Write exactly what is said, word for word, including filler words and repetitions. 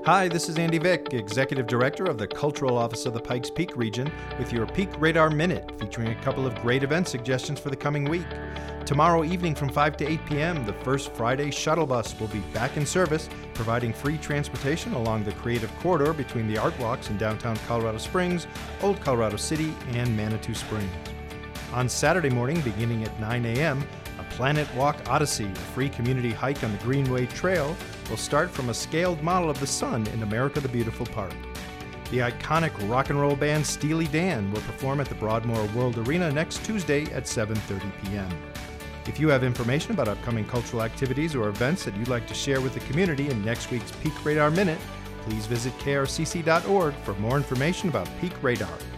Hi, this is Andy Vick, Executive Director of the Cultural Office of the Pikes Peak region, with your Peak Radar Minute, featuring a couple of great event suggestions for the coming week. Tomorrow evening from five to eight p.m., the First Friday Shuttle Bus will be back in service, providing free transportation along the creative corridor between the Art Walks in downtown Colorado Springs, Old Colorado City, and Manitou Springs. On Saturday morning, beginning at nine a.m., a Planet Walk Odyssey, a free community hike on the Greenway Trail, will start from a scaled model of the sun in America the Beautiful Park. The iconic rock and roll band Steely Dan will perform at the Broadmoor World Arena next Tuesday at seven thirty p.m. If you have information about upcoming cultural activities or events that you'd like to share with the community in next week's Peak Radar Minute, please visit K R C C dot org for more information about Peak Radar.